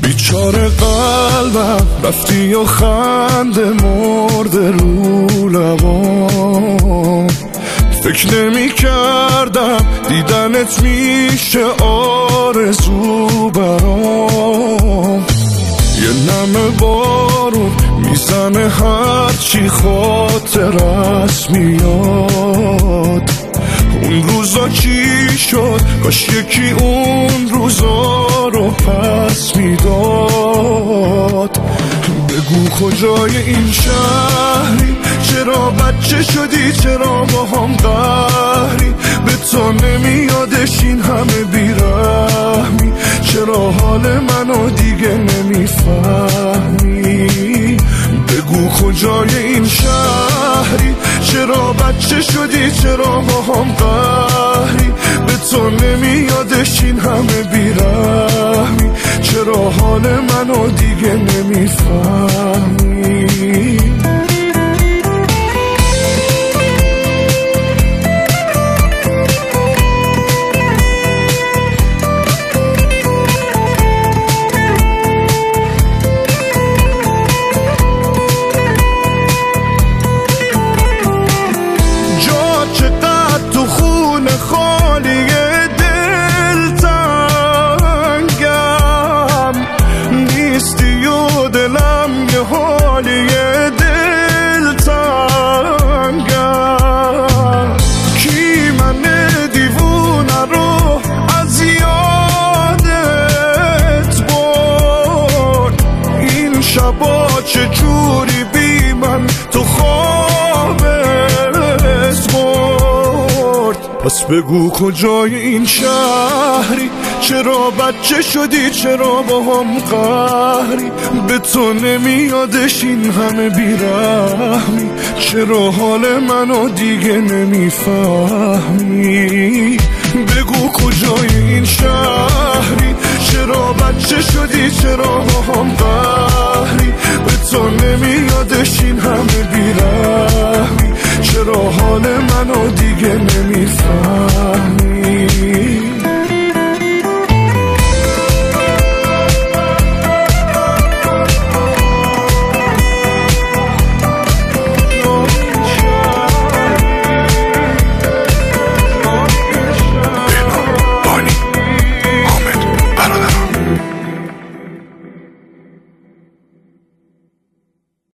بیچاره قلبم رفتی و خنده مرده رو لبام، فکر نمی کردم دیدنت میشه آرزو برام. یه نم بارون میزنه هرچی خاطرت میاد. اون روزا چی شد؟ کاش یکی اون روزا رو پس میداد. بگو کجای این شهری؟ چرا بچه شدی؟ چرا با هم قهری؟ به تو نمیادش این همه بیرحمی؟ چرا حال منو دیگه نمیفهمی؟ بگو کجای این شهری؟ چرا بچه شدی؟ چرا با هم قهری؟ به تو نمیادش این همه بیرحمی؟ چرا حال منو دیگه نمیفهمی؟ شبا چجوری بی من تو خوابت برد؟ پس بگو کجای این شهری؟ چرا بچه شدی؟ چرا با هم قهری؟ به تو نمیادش این همه بیرحمی؟ چرا حال منو دیگه نمیفهمی؟ بگو کجای این شهری؟ چرا بچه شدی؟ چرا با هم قهری؟ به تو نمیادش این همه بیرحمی؟ چرا حال منو دیگه